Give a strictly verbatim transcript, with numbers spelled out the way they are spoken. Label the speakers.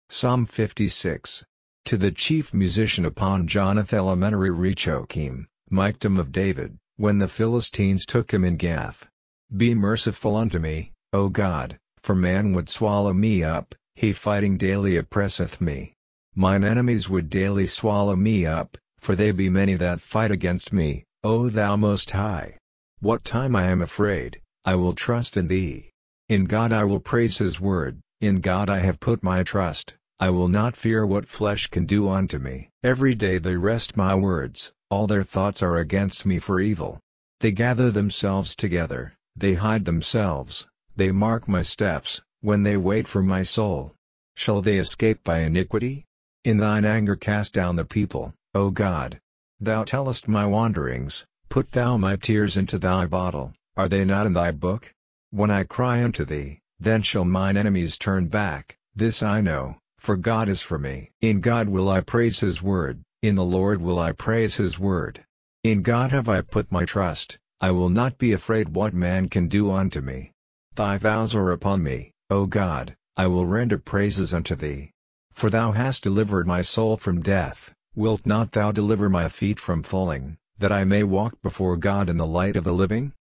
Speaker 1: Psalm fifty-six. To the chief musician upon Jonath elementary Rechokim, Michtam of David, when the Philistines took him in Gath. Be merciful unto me, O God, for man would swallow me up, he fighting daily oppresseth me. Mine enemies would daily swallow me up, for they be many that fight against me, O Thou Most High. What time I am afraid, I will trust in Thee. In God I will praise His word, in God I have put my trust. I will not fear what flesh can do unto me. Every day they wrest my words, all their thoughts are against me for evil. They gather themselves together, they hide themselves, they mark my steps, when they wait for my soul. Shall they escape by iniquity? In thine anger cast down the people, O God. Thou tellest my wanderings, put thou my tears into thy bottle, are they not in thy book? When I cry unto thee, then shall mine enemies turn back, this I know. For God is for me. In God will I praise His word, in the Lord will I praise His word. In God have I put my trust, I will not be afraid what man can do unto me. Thy vows are upon me, O God, I will render praises unto Thee. For Thou hast delivered my soul from death, wilt not Thou deliver my feet from falling, that I may walk before God in the light of the living?